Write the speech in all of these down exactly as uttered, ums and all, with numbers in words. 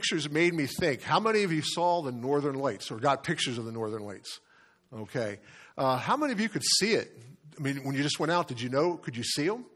pictures made me think. How many of you saw the Northern Lights or got pictures of the Northern Lights? Okay. Uh, how many of you could see it? I mean, when you just went out, did you know? Could you see them?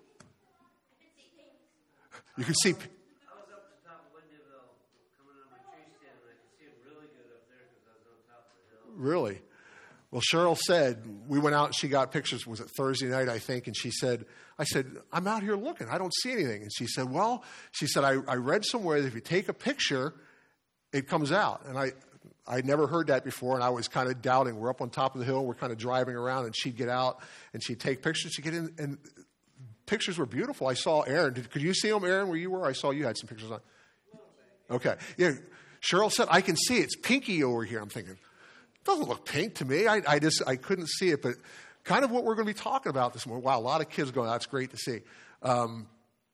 You could see. I was up at the top of Windyville coming on my tree stand, and I could see them really good up there because I was on top of the hill. Really? Well, Cheryl said, we went out and she got pictures, was it Thursday night, I think, and she said, I said, I'm out here looking. I don't see anything. And she said, well, she said, I, I read somewhere that if you take a picture, it comes out. And I I'd never heard that before, and I was kind of doubting. We're up on top of the hill. We're kind of driving around, and she'd get out, and she'd take pictures. She'd get in, and pictures were beautiful. I saw Aaron. Did, could you see them, Aaron, where you were? I saw you had some pictures on. Okay. Yeah. Cheryl said, I can see it. It's pinky over here. I'm thinking, it doesn't look pink to me. I, I just I couldn't see it, but kind of what we're going to be talking about this morning. Wow, a lot of kids going, that's great to see. Um,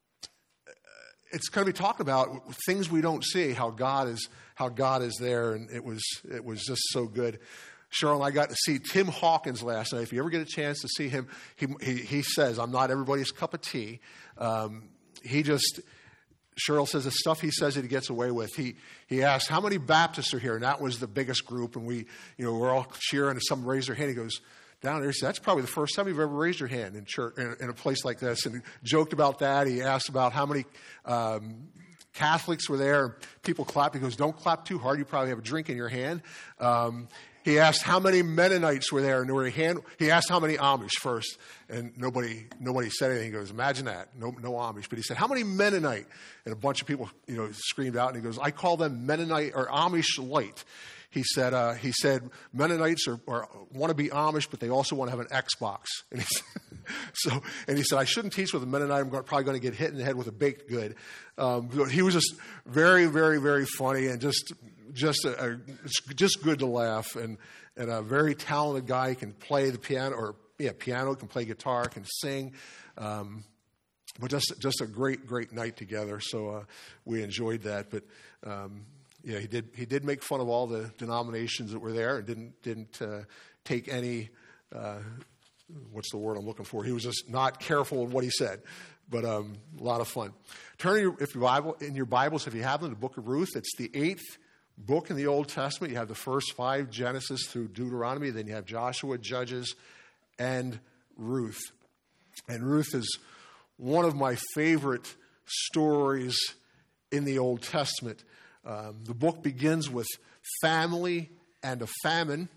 it's going to be talking about things we don't see, how God is how God is there, and it was it was just so good. Cheryl and I got to see Tim Hawkins last night. If you ever get a chance to see him, he he, he says, I'm not everybody's cup of tea. Um, he just, Cheryl says the stuff he says that he gets away with. He he asked, how many Baptists are here? And that was the biggest group, and we, you know, we're all cheering, and some raised their hand. He goes, down there, he said, that's probably the first time you've ever raised your hand in church, in, in a place like this. And he joked about that. He asked about how many um, Catholics were there. People clapped. He goes, don't clap too hard. You probably have a drink in your hand. Um, he asked how many Mennonites were there. And there were a hand, he asked how many Amish first. And nobody nobody said anything. He goes, imagine that. No, no Amish. But he said, how many Mennonite? And a bunch of people, you know, screamed out. And he goes, I call them Mennonite or Amish light. He said, uh, he said, Mennonites are, are, want to be Amish, but they also want to have an Xbox. And he, so, and he said, I shouldn't teach with a Mennonite. I'm probably going to get hit in the head with a baked good. Um, he was just very, very, very funny and just, just, a, a, it's just good to laugh. And, and a very talented guy. He can play the piano, or yeah, piano, can play guitar, can sing. Um, but just, just a great, great night together. So uh, we enjoyed that. But um, Yeah, he did. He did make fun of all the denominations that were there, and didn't didn't uh, take any. Uh, what's the word I'm looking for? He was just not careful in what he said, but um, a lot of fun. Turn in your, if your Bible in your Bibles, if you have them, the Book of Ruth. It's the eighth book in the Old Testament. You have the first five, Genesis through Deuteronomy. Then you have Joshua, Judges, and Ruth. And Ruth is one of my favorite stories in the Old Testament. Um, the book begins with family and a famine,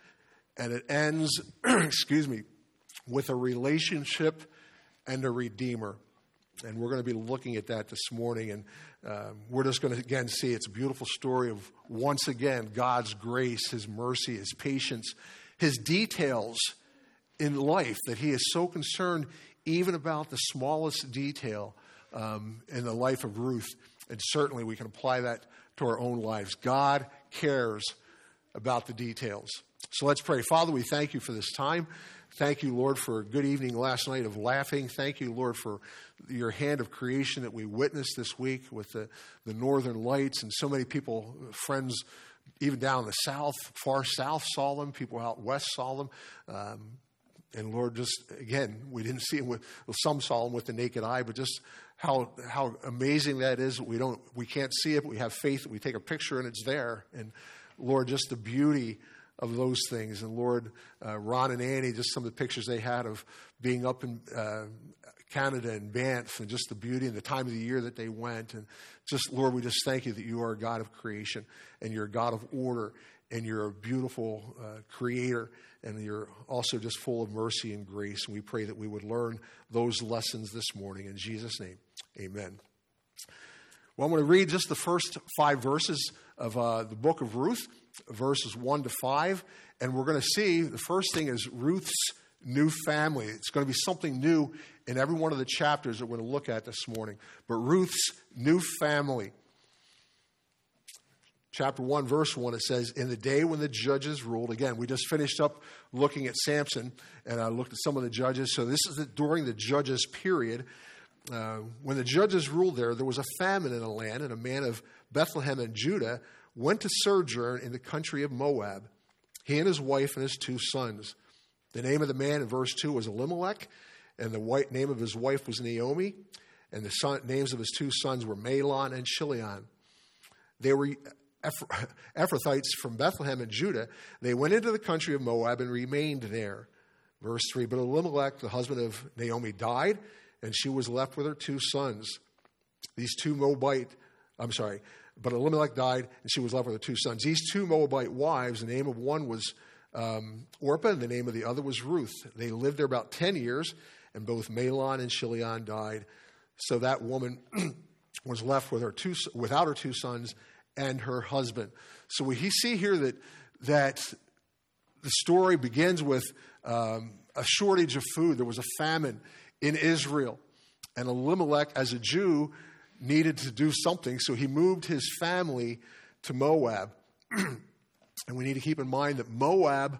and it ends, excuse me, with a relationship and a redeemer. And we're going to be looking at that this morning, and um, we're just going to, again, see it's a beautiful story of, once again, God's grace, His mercy, His patience, His details in life, that He is so concerned even about the smallest detail um, in the life of Ruth. And certainly we can apply that to our own lives. God cares about the details. So let's pray. Father, we thank you for this time. Thank you, Lord, for a good evening last night of laughing. Thank you, Lord, for your hand of creation that we witnessed this week with the, the Northern Lights, and so many people, friends, even down in the south, far south saw them. People out west saw them. Um, and Lord, just, again, we didn't see them with, well, some saw them with the naked eye, but just how how amazing that is. We don't, we can't see it, but we have faith that we take a picture and it's there. And Lord, just the beauty of those things. And Lord, uh, Ron and Annie, just some of the pictures they had of being up in uh, Canada and Banff, and just the beauty and the time of the year that they went. And just, Lord, we just thank you that you are a God of creation, and you're a God of order, and you're a beautiful uh, creator, and you're also just full of mercy and grace. And we pray that we would learn those lessons this morning. In Jesus' name, amen. Well, I'm going to read just the first five verses of uh, the book of Ruth, verses one to five. And we're going to see, the first thing is Ruth's new family. It's going to be something new in every one of the chapters that we're going to look at this morning. But Ruth's new family. Chapter one, verse one, it says, in the day when the judges ruled. Again, we just finished up looking at Samson, and I looked at some of the judges. So this is the, during the judges period. Uh, when the judges ruled there, there was a famine in the land, and a man of Bethlehem in Judah went to sojourn in the country of Moab, he and his wife and his two sons. The name of the man in verse two was Elimelech, and the white name of his wife was Naomi, and the son, names of his two sons were Mahlon and Chilion. They were Ephrathites from Bethlehem and Judah. They went into the country of Moab and remained there. Verse three, but Elimelech, the husband of Naomi, died, and she was left with her two sons. These two Moabite, I'm sorry, but Elimelech died, and she was left with her two sons. These two Moabite wives, the name of one was um, Orpah, and the name of the other was Ruth. They lived there about ten years, and both Mahlon and Chilion died. So that woman was left with her two, without her two sons and her husband. So we see here that that the story begins with um, a shortage of food. There was a famine in Israel, and Elimelech, as a Jew, needed to do something, so he moved his family to Moab. And we need to keep in mind that Moab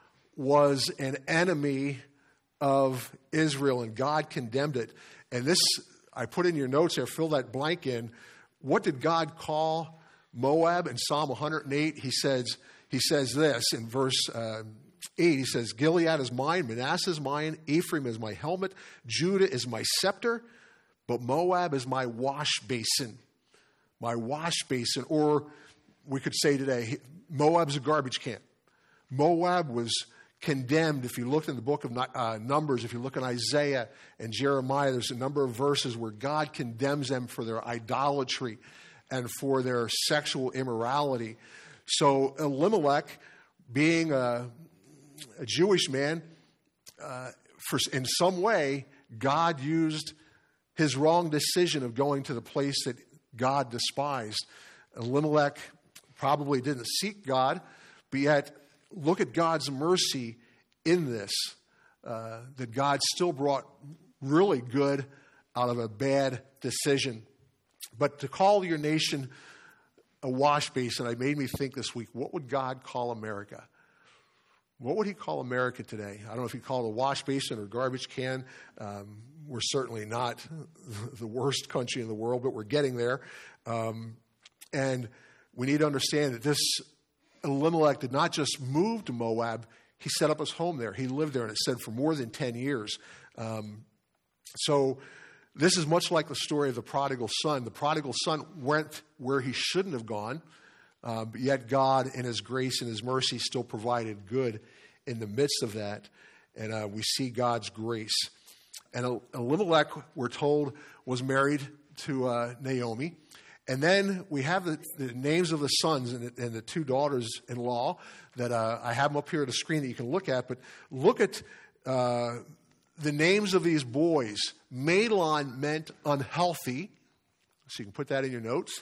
was an enemy of Israel, and God condemned it. And this, I put in your notes there, fill that blank in. What did God call Moab? In Psalm one hundred eight, he says, he says this in verse uh, eight. He says, Gilead is mine, Manasseh is mine, Ephraim is my helmet, Judah is my scepter, but Moab is my wash basin. My wash basin. Or we could say today, Moab's a garbage can. Moab was condemned. If you look in the book of uh, Numbers, if you look in Isaiah and Jeremiah, there's a number of verses where God condemns them for their idolatry and for their sexual immorality. So Elimelech, being a, a Jewish man, uh, for, in some way, God used his wrong decision of going to the place that God despised. Elimelech probably didn't seek God, but yet look at God's mercy in this, uh, that God still brought really good out of a bad decision. But to call your nation a wash basin, it made me think this week, what would God call America? What would he call America today? I don't know if he'd call it a wash basin or garbage can. Um, we're certainly not the worst country in the world, but we're getting there. Um, and we need to understand that this Elimelech did not just move to Moab, he set up his home there. He lived there, and it said for more than ten years. Um, so this is much like the story of the prodigal son. The prodigal son went where he shouldn't have gone, uh, but yet God, in his grace and his mercy, still provided good in the midst of that. And uh, we see God's grace. And Elimelech, we're told, was married to uh, Naomi. And then we have the, the names of the sons and the, and the two daughters-in-law that uh, I have them up here at the screen that you can look at. But look at uh, the names of these boys. Mahlon meant unhealthy, so you can put that in your notes.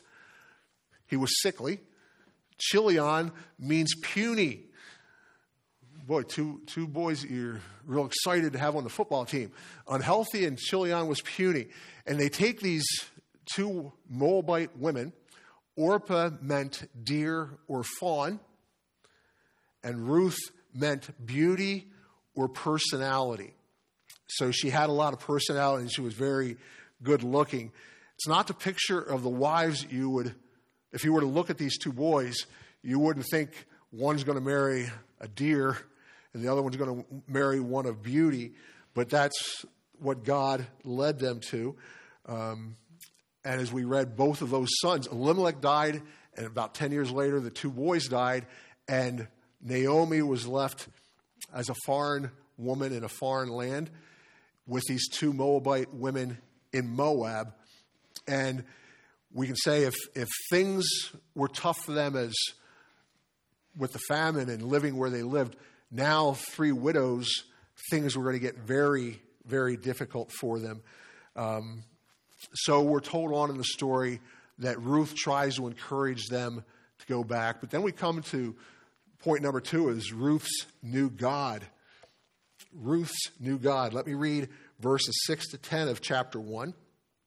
He was sickly. Chilion means puny. Boy, two two boys you're real excited to have on the football team. Unhealthy, and Chilion was puny. And they take these two Moabite women. Orpah meant deer or fawn, and Ruth meant beauty or personality. So she had a lot of personality, and she was very good looking. It's not the picture of the wives you would, if you were to look at these two boys, you wouldn't think one's going to marry a deer and the other one's going to marry one of beauty, but that's what God led them to. Um, and as we read, both of those sons, Elimelech died, and about ten years later, the two boys died, and Naomi was left as a foreign woman in a foreign land with these two Moabite women in Moab. And we can say if, if things were tough for them as with the famine and living where they lived, now three widows, things were going to get very, very difficult for them. Um, so we're told on in the story that Ruth tries to encourage them to go back. But then we come to point number two, is Ruth's new God. Ruth's new God. Let me read verses six to ten of chapter one.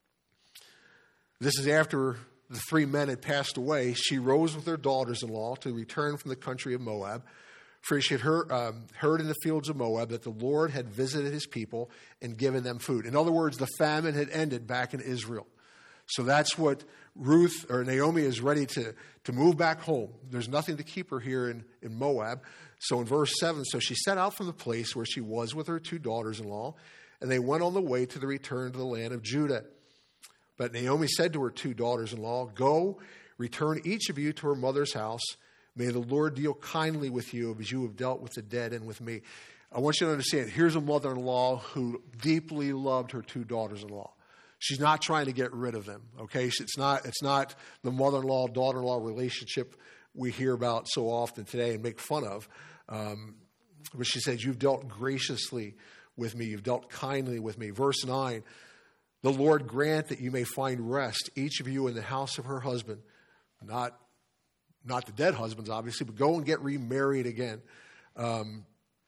This is after the three men had passed away. She rose with her daughters-in-law to return from the country of Moab, for she had heard, um, heard in the fields of Moab that the Lord had visited his people and given them food. In other words, the famine had ended back in Israel. So that's what Ruth, or Naomi, is ready to, to move back home. There's nothing to keep her here in, in Moab. So in verse seven, so she set out from the place where she was with her two daughters-in-law, and they went on the way to the return to the land of Judah. But Naomi said to her two daughters-in-law, "Go, Return each of you to her mother's house. May the Lord deal kindly with you as you have dealt with the dead and with me. I want you to understand, here's a mother-in-law who deeply loved her two daughters-in-law. She's not trying to get rid of them, okay? It's not, it's not the mother-in-law, daughter-in-law relationship we hear about so often today and make fun of. Um, but she says, you've dealt graciously with me. You've dealt kindly with me. Verse nine, the Lord grant that you may find rest, each of you in the house of her husband. Not, not the dead husbands, obviously, but go and get remarried again. Um,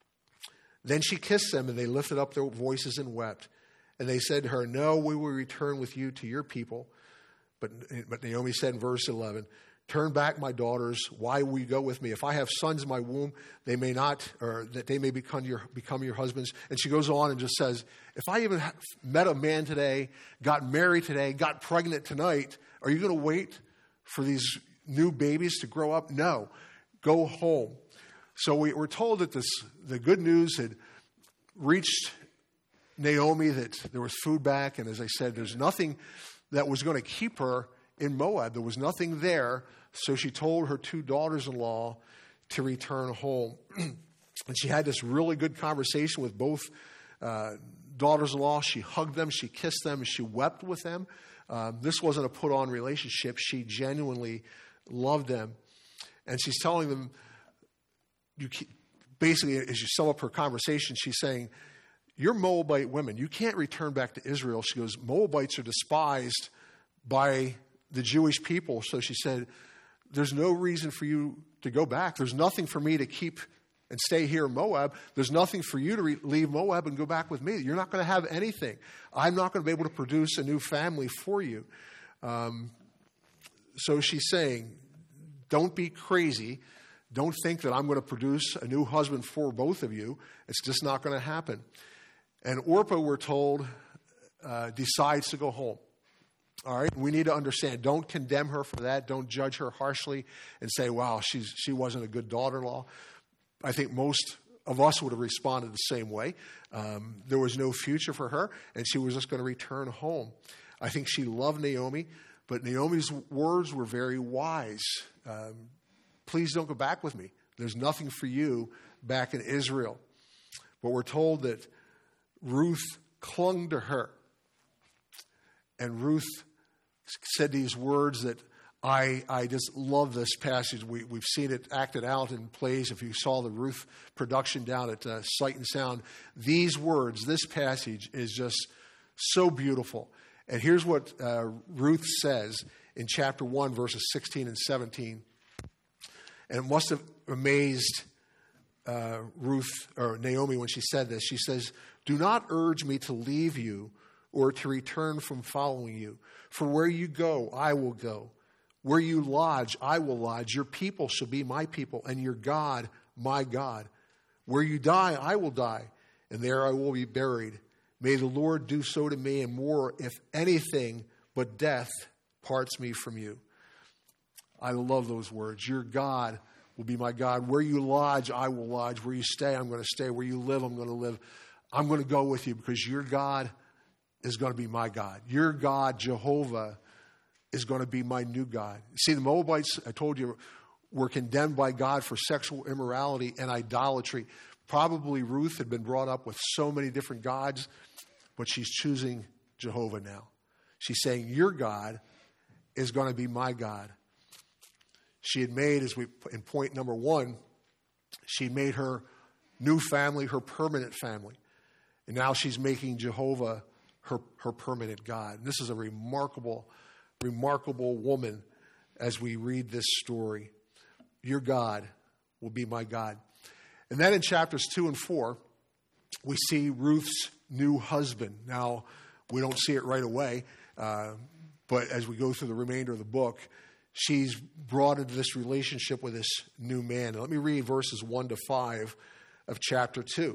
then she kissed them, and they lifted up their voices and wept. And they said to her, no, we will return with you to your people. But, but Naomi said in verse eleven, turn back, my daughters. Why will you go with me? If I have sons in my womb, they may not, or that they may become your, become your husbands. And she goes on and just says, if I even met a man today, got married today, got pregnant tonight, are you going to wait for these new babies to grow up? No. Go home. So we were told that this, the good news had reached Naomi, that there was food back, and as I said, there's nothing that was going to keep her in Moab. There was nothing there, so she told her two daughters-in-law to return home. And she had this really good conversation with both uh, daughters-in-law. She hugged them, she kissed them, and she wept with them. Uh, this wasn't a put-on relationship. She genuinely loved them. And she's telling them, you keep, basically, as you sum up her conversation, she's saying, you're Moabite women. You can't return back to Israel. She goes, Moabites are despised by the Jewish people. So she said, there's no reason for you to go back. There's nothing for me to keep and stay here in Moab. There's nothing for you to re- leave Moab and go back with me. You're not going to have anything. I'm not going to be able to produce a new family for you. Um, so she's saying, don't be crazy. Don't think that I'm going to produce a new husband for both of you. It's just not going to happen. And Orpah, we're told, uh, decides to go home. All right? We need to understand. Don't condemn her for that. Don't judge her harshly and say, wow, she's, she wasn't a good daughter-in-law. I think most of us would have responded the same way. Um, there was no future for her, and she was just going to return home. I think she loved Naomi, but Naomi's words were very wise. Um, Please don't go back with me. There's nothing for you back in Israel. But we're told that Ruth clung to her. And Ruth said these words that I, I just love this passage. We, we've seen it acted out in plays. If you saw the Ruth production down at uh, Sight and Sound, these words, this passage is just so beautiful. And here's what uh, Ruth says in chapter one, verses sixteen and seventeen. And it must have amazed uh, Ruth or Naomi when she said this. She says, do not urge me to leave you or to return from following you. For where you go, I will go. Where you lodge, I will lodge. Your people shall be my people, and your God, my God. Where you die, I will die, and there I will be buried. May the Lord do so to me, and more, if anything but death parts me from you. I love those words. Your God will be my God. Where you lodge, I will lodge. Where you stay, I'm going to stay. Where you live, I'm going to live. I'm going to go with you because your God is going to be my God. Your God, Jehovah, is going to be my new God. See, the Moabites, I told you, were condemned by God for sexual immorality and idolatry. Probably Ruth had been brought up with so many different gods, but she's choosing Jehovah now. She's saying, your God is going to be my God. She had made, as we in point number one, she made her new family her permanent family. And now she's making Jehovah her, her permanent God. And this is a remarkable, remarkable woman as we read this story. Your God will be my God. And then in chapters two and four, we see Ruth's new husband. Now, we don't see it right away, uh, but as we go through the remainder of the book, she's brought into this relationship with this new man. Now, let me read verses one to five of chapter two.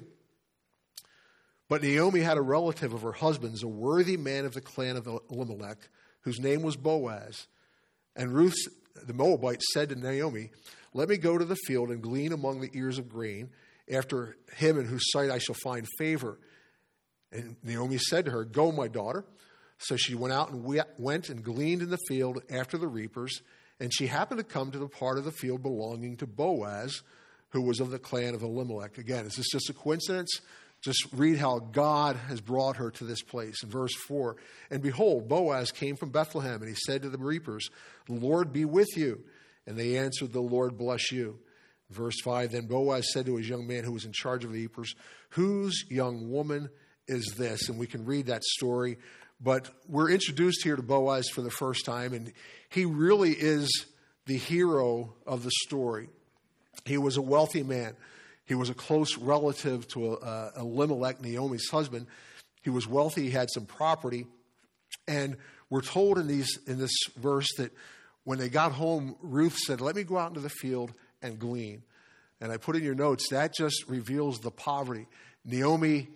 But Naomi had a relative of her husband's, a worthy man of the clan of Elimelech, whose name was Boaz. And Ruth, the Moabite, said to Naomi, let me go to the field and glean among the ears of grain, after him in whose sight I shall find favor. And Naomi said to her, go, my daughter. So she went out and went and gleaned in the field after the reapers. And she happened to come to the part of the field belonging to Boaz, who was of the clan of Elimelech. Again, is this just a coincidence? Just read how God has brought her to this place. In verse four, and behold, Boaz came from Bethlehem, and he said to the reapers, the Lord be with you. And they answered, the Lord bless you. Verse five, then Boaz said to his young man who was in charge of the reapers, whose young woman is this? And we can read that story. But we're introduced here to Boaz for the first time, and he really is the hero of the story. He was a wealthy man. He was a close relative to uh, Elimelech, Naomi's husband. He was wealthy. He had some property. And we're told in these in this verse that when they got home, Ruth said, let me go out into the field and glean. And I put in your notes, that just reveals the poverty. Naomi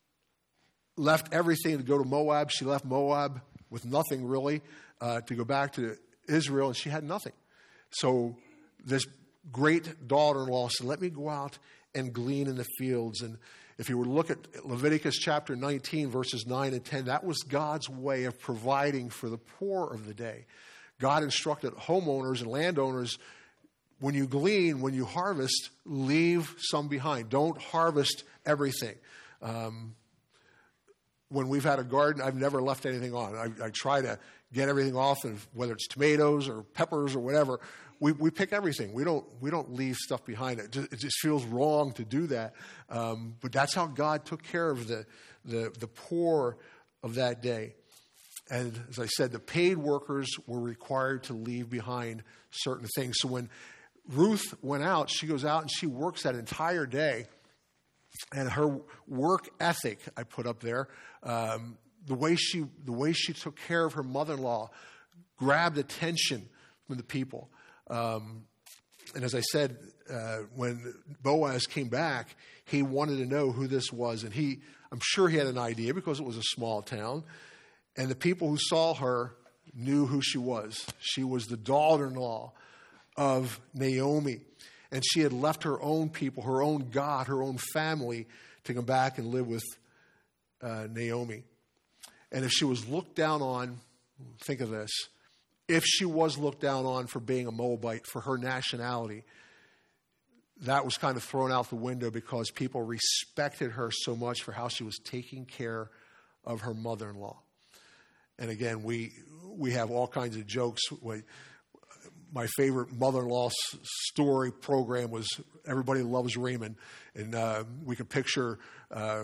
left everything to go to Moab. She left Moab with nothing really uh, to go back to Israel, and she had nothing. So this great daughter-in-law said, let me go out and glean in the fields. And if you were to look at Leviticus chapter nineteen, verses nine and ten, that was God's way of providing for the poor of the day. God instructed homeowners and landowners, when you glean, when you harvest, leave some behind. Don't harvest everything. Um, when we've had a garden, I've never left anything on. I, I try to get everything off, and whether it's tomatoes or peppers or whatever, we, we pick everything. We don't we don't leave stuff behind. It just, it just feels wrong to do that. Um, but that's how God took care of the, the the poor of that day. And as I said, the paid workers were required to leave behind certain things. So when Ruth went out, she goes out and she works that entire day. And her work ethic, I put up there, um, the way she the way she took care of her mother-in-law grabbed attention from the people. Um, and as I said, uh, when Boaz came back, he wanted to know who this was. And he, I'm sure he had an idea because it was a small town. And the people who saw her knew who she was. She was the daughter-in-law of Naomi. And she had left her own people, her own God, her own family to come back and live with uh, Naomi. And if she was looked down on, think of this, if she was looked down on for being a Moabite, for her nationality, that was kind of thrown out the window because people respected her so much for how she was taking care of her mother-in-law. And again, we we have all kinds of jokes. My favorite mother-in-law story program was Everybody Loves Raymond. And uh, we could picture uh,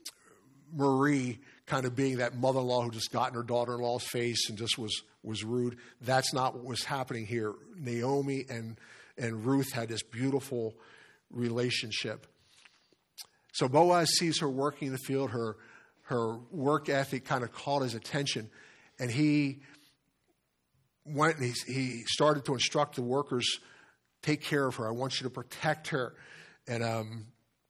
Marie kind of being that mother-in-law who just got in her daughter-in-law's face and just was, was rude. That's not what was happening here. Naomi and, and Ruth had this beautiful relationship. So Boaz sees her working in the field. Her, her work ethic kind of caught his attention. And he went and he, he started to instruct the workers, take care of her. I want you to protect her. And um,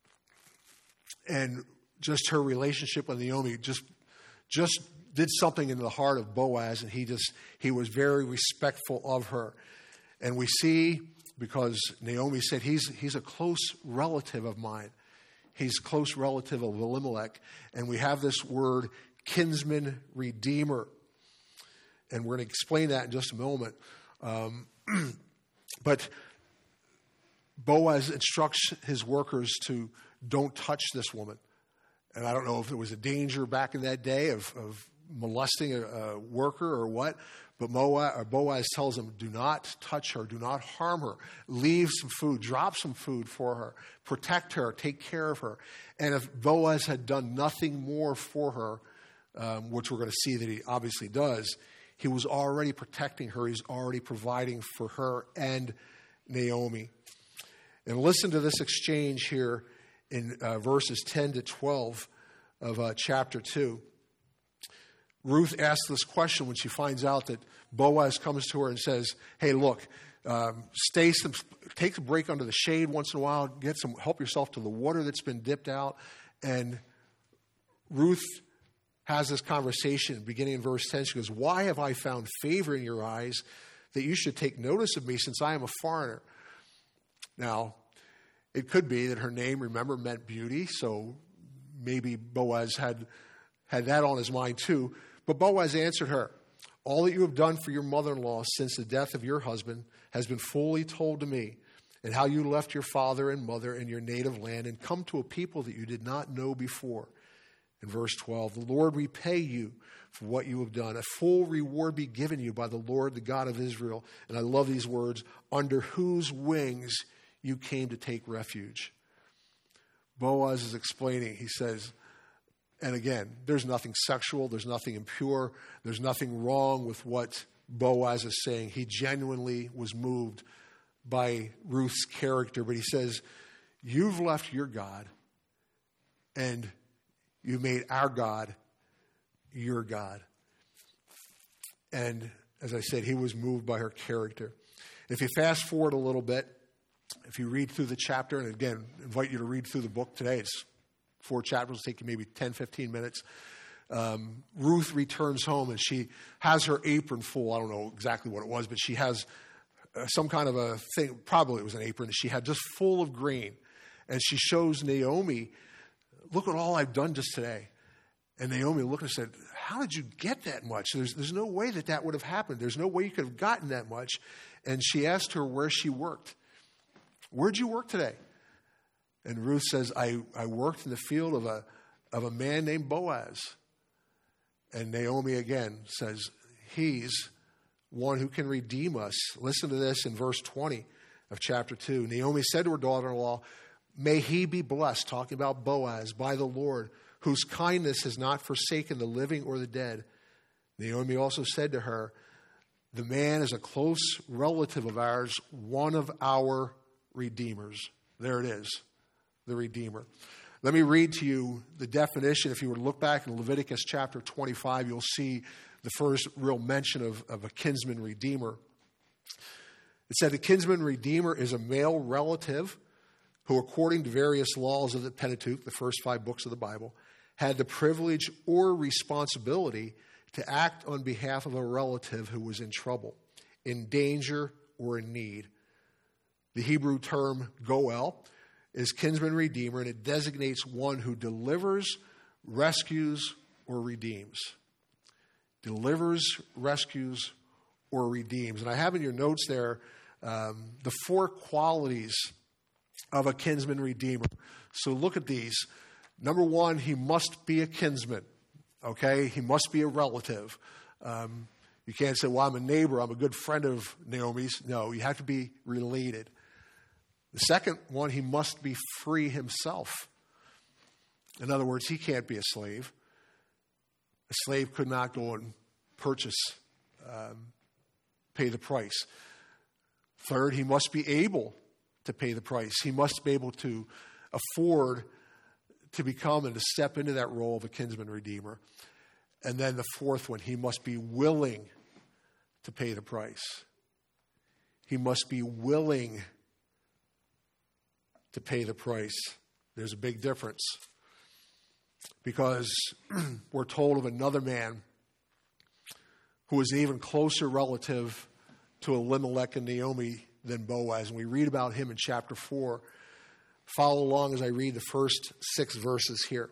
and just her relationship with Naomi just just did something in the heart of Boaz, and he just he was very respectful of her. And we see, because Naomi said he's he's a close relative of mine. He's a close relative of Elimelech. And we have this word, kinsman redeemer. And we're going to explain that in just a moment. Um, but Boaz instructs his workers to don't touch this woman. And I don't know if it was a danger back in that day of, of molesting a, a worker or what, but Moab, or Boaz tells them, do not touch her, do not harm her, leave some food, drop some food for her, protect her, take care of her. And if Boaz had done nothing more for her, um, which we're going to see that he obviously does, he was already protecting her. He's already providing for her and Naomi. And listen to this exchange here in uh, verses ten to twelve of uh, chapter two. Ruth asks this question when she finds out that Boaz comes to her and says, hey, look, um, stay some, take a break under the shade once in a while, get some, help yourself to the water that's been dipped out. And Ruth has this conversation beginning in verse ten. She goes, why have I found favor in your eyes that you should take notice of me since I am a foreigner? Now, it could be that her name, remember, meant beauty, so maybe Boaz had, had that on his mind too. But Boaz answered her, All that you have done for your mother-in-law since the death of your husband has been fully told to me, and how you left your father and mother and your native land and come to a people that you did not know before. In verse twelve, the Lord repay you for what you have done. A full reward be given you by the Lord, the God of Israel. And I love these words, under whose wings you came to take refuge. Boaz is explaining, he says, and again, there's nothing sexual, there's nothing impure, there's nothing wrong with what Boaz is saying. He genuinely was moved by Ruth's character, but he says, you've left your God and you made our God your God. And as I said, he was moved by her character. If you fast forward a little bit, if you read through the chapter, and again, I invite you to read through the book today. It's four chapters, it'll take you maybe ten, fifteen minutes. Um, Ruth returns home and she has her apron full. I don't know exactly what it was, but she has uh, some kind of a thing. Probably it was an apron that she had just full of grain. And she shows Naomi, look at all I've done just today. And Naomi looked and said, how did you get that much? There's, there's no way that that would have happened. There's no way you could have gotten that much. And she asked her where she worked. Where'd you work today? And Ruth says, I, I worked in the field of a, of a man named Boaz. And Naomi again says, he's one who can redeem us. Listen to this in verse twenty of chapter two. Naomi said to her daughter-in-law, may he be blessed, talking about Boaz, by the Lord, whose kindness has not forsaken the living or the dead. Naomi also said to her, the man is a close relative of ours, one of our redeemers. There it is, the Redeemer. Let me read to you the definition. If you were to look back in Leviticus chapter twenty-five, you'll see the first real mention of, of a kinsman redeemer. It said a kinsman redeemer is a male relative who, according to various laws of the Pentateuch, the first five books of the Bible, had the privilege or responsibility to act on behalf of a relative who was in trouble, in danger, or in need. The Hebrew term goel is kinsman redeemer, and it designates one who delivers, rescues, or redeems. Delivers, rescues, or redeems. And I have in your notes there um, the four qualities of a kinsman redeemer. So look at these. Number one, he must be a kinsman. Okay? He must be a relative. Um, you can't say, well, I'm a neighbor, I'm a good friend of Naomi's. No, you have to be related. The second one, he must be free himself. In other words, he can't be a slave. A slave could not go and purchase, um, pay the price. Third, he must be able to pay the price. He must be able to afford to become and to step into that role of a kinsman redeemer. And then the fourth one, he must be willing to pay the price. He must be willing to pay the price. There's a big difference. Because we're told of another man who was an even closer relative to Elimelech and Naomi than Boaz. And we read about him in chapter four. Follow along as I read the first six verses here.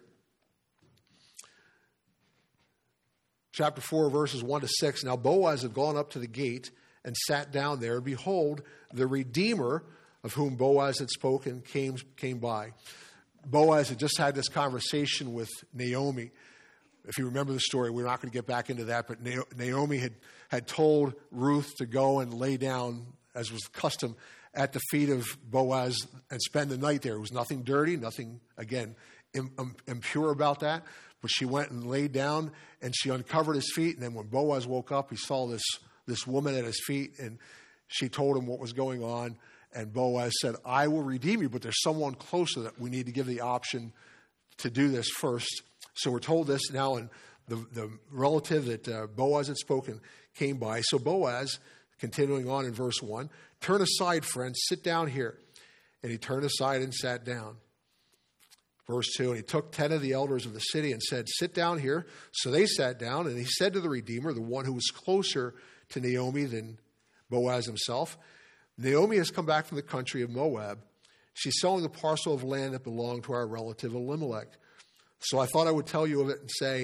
Chapter four, verses one to six. Now Boaz had gone up to the gate and sat down there. And behold, the Redeemer of whom Boaz had spoken came, came by. Boaz had just had this conversation with Naomi. If you remember the story, we're not going to get back into that, but Naomi had, had told Ruth to go and lay down, as was the custom, at the feet of Boaz and spend the night there. It was nothing dirty, nothing, again, impure about that. But she went and laid down, and she uncovered his feet. And then when Boaz woke up, he saw this, this woman at his feet, and she told him what was going on. And Boaz said, I will redeem you, but there's someone closer that we need to give the option to do this first. So we're told this now, and the, the relative that uh, Boaz had spoken came by. So Boaz, continuing on in verse one, turn aside, friend, sit down here. And he turned aside and sat down. Verse two, and he took ten of the elders of the city and said, sit down here. So they sat down, and he said to the Redeemer, the one who was closer to Naomi than Boaz himself, Naomi has come back from the country of Moab. She's selling the parcel of land that belonged to our relative Elimelech. So I thought I would tell you of it and say,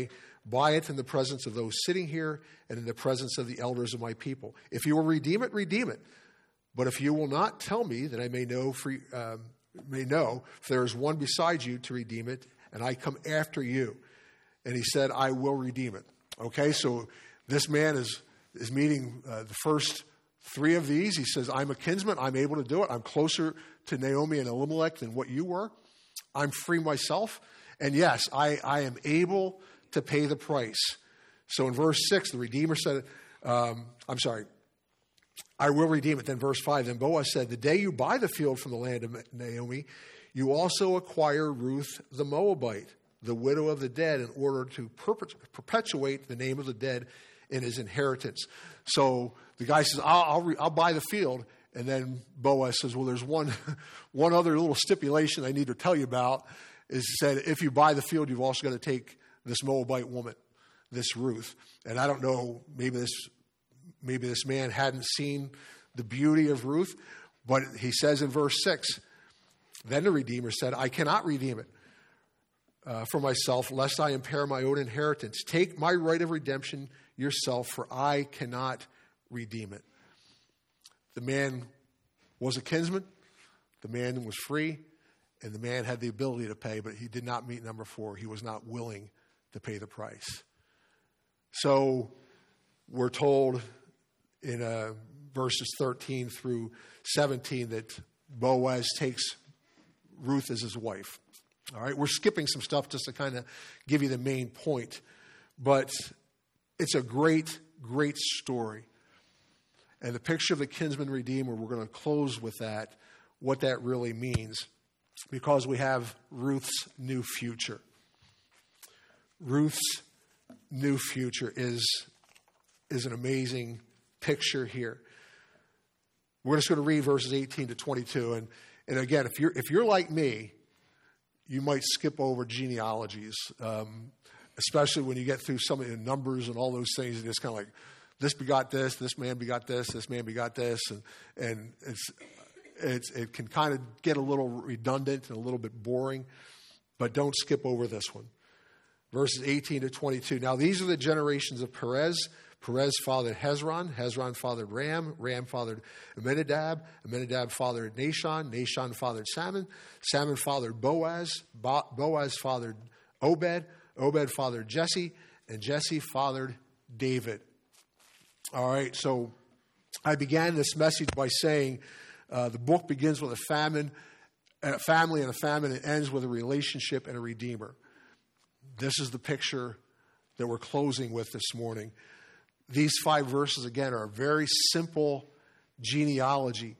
Buy it in the presence of those sitting here and in the presence of the elders of my people. If you will redeem it, redeem it. But if you will not, tell me, that I may know, free, um, may know if there is one beside you to redeem it, and I come after you. And he said, I will redeem it. Okay, so this man is, is meeting uh, the first three of these. He says, I'm a kinsman. I'm able to do it. I'm closer to Naomi and Elimelech than what you were. I'm free myself. And yes, I, I am able to pay the price. So in verse six, the Redeemer said, um, I'm sorry, I will redeem it. Then verse five, then Boaz said, the day you buy the field from the land of Naomi, you also acquire Ruth the Moabite, the widow of the dead, in order to perpetuate the name of the dead in his inheritance. So the guy says, I'll, I'll, re- I'll buy the field. And then Boaz says, well, there's one, one other little stipulation I need to tell you about. Is he said, if you buy the field, you've also got to take this Moabite woman, this Ruth. And I don't know, maybe this maybe this man hadn't seen the beauty of Ruth, but he says in verse six, then the Redeemer said, I cannot redeem it uh, for myself, lest I impair my own inheritance. Take my right of redemption yourself, for I cannot redeem it. The man was a kinsman. The man was free. And the man had the ability to pay, but he did not meet number four. He was not willing to pay the price. So we're told in uh, verses thirteen through seventeen that Boaz takes Ruth as his wife. All right, we're skipping some stuff just to kind of give you the main point. But it's a great, great story. And the picture of the kinsman redeemer, we're going to close with that, what that really means. Because we have Ruth's new future. Ruth's new future is, is an amazing picture here. We're just going to read verses eighteen to twenty-two. And, and again, if you're, if you're like me, you might skip over genealogies, um, especially when you get through some of the numbers and all those things. And it's kind of like, this begot this, this man begot this, this man begot this. And, and it's... It's, it can kind of get a little redundant and a little bit boring, but don't skip over this one. Verses eighteen to twenty-two. Now these are the generations of Perez. Perez fathered Hezron. Hezron fathered Ram. Ram fathered Amminadab. Amminadab fathered Nahshon. Nahshon fathered Salmon. Salmon fathered Boaz. Bo- Boaz fathered Obed. Obed fathered Jesse. And Jesse fathered David. All right, so I began this message by saying, Uh, the book begins with a famine, a family and a famine, and ends with a relationship and a redeemer. This is the picture that we're closing with this morning. These five verses, again, are a very simple genealogy.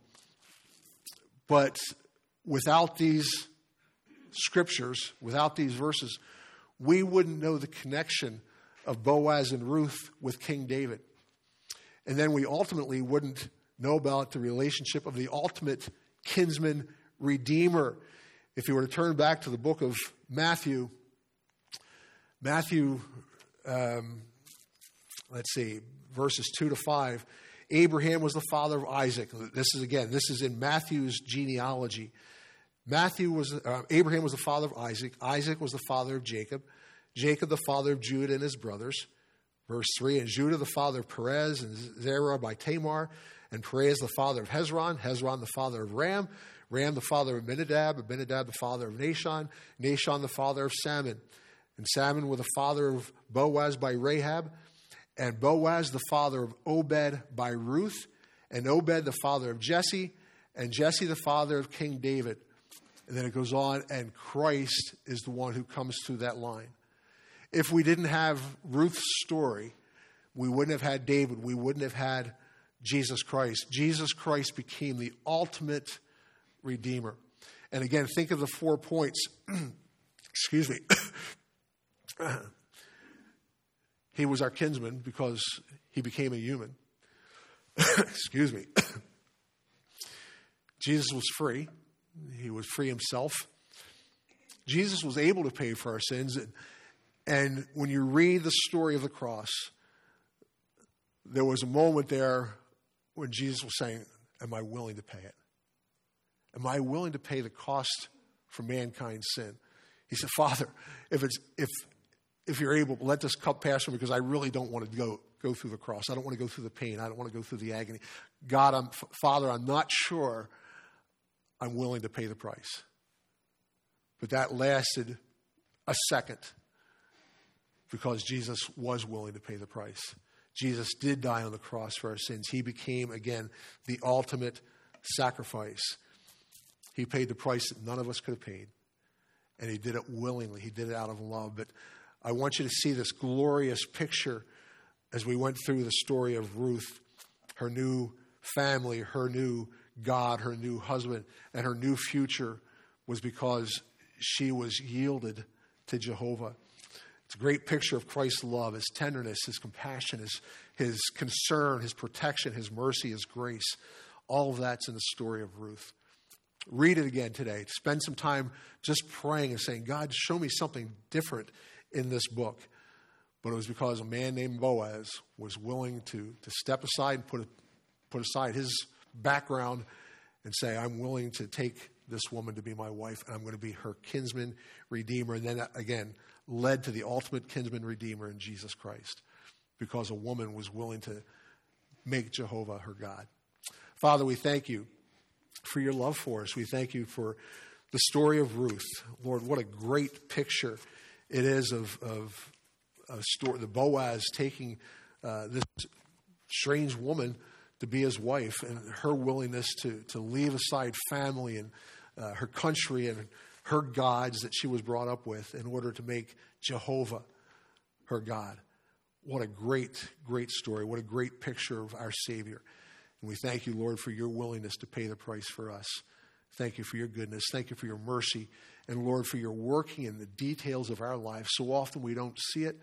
But without these scriptures, without these verses, we wouldn't know the connection of Boaz and Ruth with King David. And then we ultimately wouldn't know about the relationship of the ultimate kinsman redeemer. If you were to turn back to the book of Matthew, Matthew, um, let's see, verses two to five, Abraham was the father of Isaac. This is, again, this is in Matthew's genealogy. Matthew was, uh, Abraham was the father of Isaac. Isaac was the father of Jacob. Jacob the father of Judah and his brothers. Verse three, and Judah the father of Perez and Zerah by Tamar. And Perez the father of Hezron, Hezron the father of Ram, Ram the father of Amminadab, Amminadab the father of Nahshon, Nahshon the father of Salmon, and Salmon was the father of Boaz by Rahab, and Boaz the father of Obed by Ruth, and Obed the father of Jesse, and Jesse the father of King David. And then it goes on, and Christ is the one who comes through that line. If we didn't have Ruth's story, we wouldn't have had David, we wouldn't have had Jesus Christ. Jesus Christ became the ultimate redeemer. And again, think of the four points. Excuse me. He was our kinsman because he became a human. Excuse me. Jesus was free. He was free himself. Jesus was able to pay for our sins. And when you read the story of the cross, there was a moment there when Jesus was saying, am I willing to pay it? Am I willing to pay the cost for mankind's sin? He said, Father, if it's if if you're able, let this cup pass from me because I really don't want to go, go through the cross. I don't want to go through the pain. I don't want to go through the agony. God, I'm, Father, I'm not sure I'm willing to pay the price. But that lasted a second because Jesus was willing to pay the price. Jesus did die on the cross for our sins. He became, again, the ultimate sacrifice. He paid the price that none of us could have paid. And he did it willingly. He did it out of love. But I want you to see this glorious picture as we went through the story of Ruth, her new family, her new God, her new husband, and her new future was because she was yielded to Jehovah. It's a great picture of Christ's love, his tenderness, his compassion, his, his concern, his protection, his mercy, his grace. All of that's in the story of Ruth. Read it again today. Spend some time just praying and saying, God, show me something different in this book. But it was because a man named Boaz was willing to, to step aside and put, put aside his background and say, I'm willing to take this woman to be my wife, and I'm going to be her kinsman redeemer. And then again, led to the ultimate kinsman redeemer in Jesus Christ, because a woman was willing to make Jehovah her God. Father, we thank you for your love for us. We thank you for the story of Ruth. Lord, what a great picture it is of, of a story, the Boaz taking uh, this strange woman to be his wife, and her willingness to, to leave aside family and uh, her country and her gods that she was brought up with in order to make Jehovah her God. What a great, great story. What a great picture of our Savior. And we thank you, Lord, for your willingness to pay the price for us. Thank you for your goodness. Thank you for your mercy. And Lord, for your working in the details of our lives. So often we don't see it.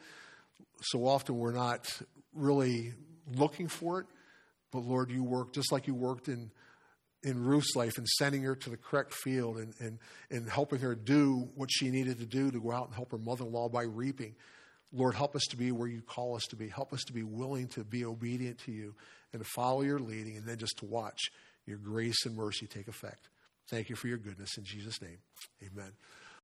So often we're not really looking for it. But Lord, you work just like you worked in, in Ruth's life and sending her to the correct field and, and, and helping her do what she needed to do to go out and help her mother-in-law by reaping. Lord, help us to be where you call us to be. Help us to be willing to be obedient to you and to follow your leading, and then just to watch your grace and mercy take effect. Thank you for your goodness. In Jesus' name, amen.